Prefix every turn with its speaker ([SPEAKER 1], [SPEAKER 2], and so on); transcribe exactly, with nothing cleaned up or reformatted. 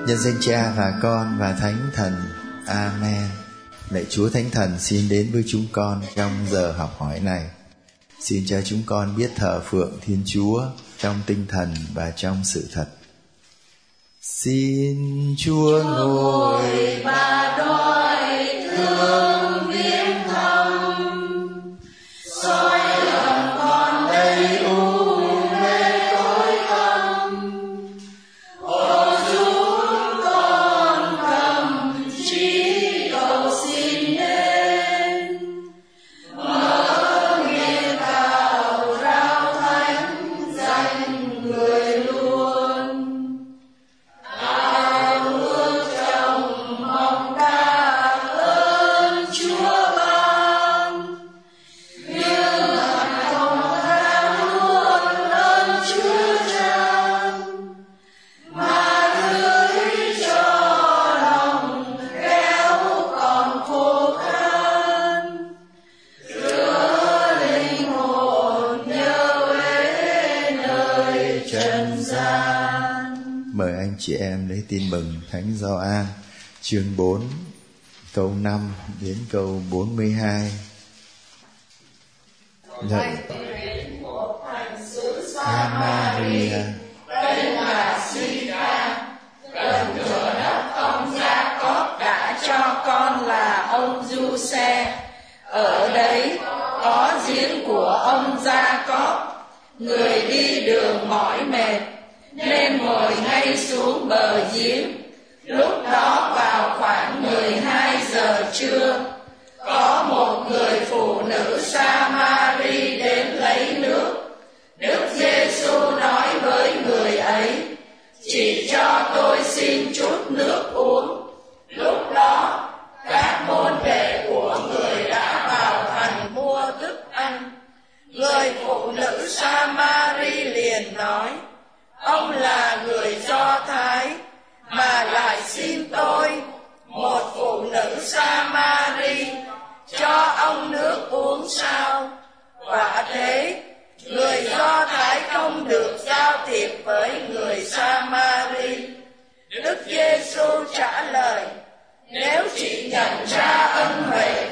[SPEAKER 1] Nhân danh Cha và Con và Thánh Thần. Amen. Lạy Chúa Thánh Thần xin đến với chúng con trong giờ học hỏi này. Xin cho chúng con biết thờ phượng Thiên Chúa trong tinh thần và trong sự thật. Xin Chúa ngồi
[SPEAKER 2] và đòi thương viếng thăm, soi lòng con đầy u mê tối tăm. Ô chúng con cầm trí cầu xin đến, mở miệng tạo rao thánh danh người luôn. Ao ước trong mong đáp ơn Chúa ban, nhưng hạnh không tha luôn ơn Chúa tràn, mà gửi cho lòng khéo còn khô khan, rửa linh hồn nhớ uế nơi trần gian.
[SPEAKER 1] Mời anh chị em lấy tin mừng Thánh Gioan chương bốn câu năm đến câu bốn mươi hai. Lạy
[SPEAKER 2] Một thành xứ
[SPEAKER 1] Samaria,
[SPEAKER 2] tên là Sica, gần cửa đất ông Gia-cóp đã cho con là ông Du-xe. Ở đấy có giếng của ông Gia-cóp. Người đi đường mỏi mệt nên ngồi ngay xuống bờ giếng. Lúc đó vào khoảng mười hai giờ trưa, có một người phụ nữ Sa-ma-ri đến lấy nước. Đức Giê-xu nói với người ấy: chỉ cho tôi xin chút nước uống. Lúc đó các môn đệ của người đã vào thành mua thức ăn. Người phụ nữ Sa-ma-ri liền nói: ông là người Do Thái mà lại xin tôi, một phụ nữ Sa-ma-ri, cho ông nước uống sao? Quả thế, người Do Thái không được giao thiệp với người Sa-ma-ri. Đức Giê-xu trả lời: nếu chị nhận ra ân huệ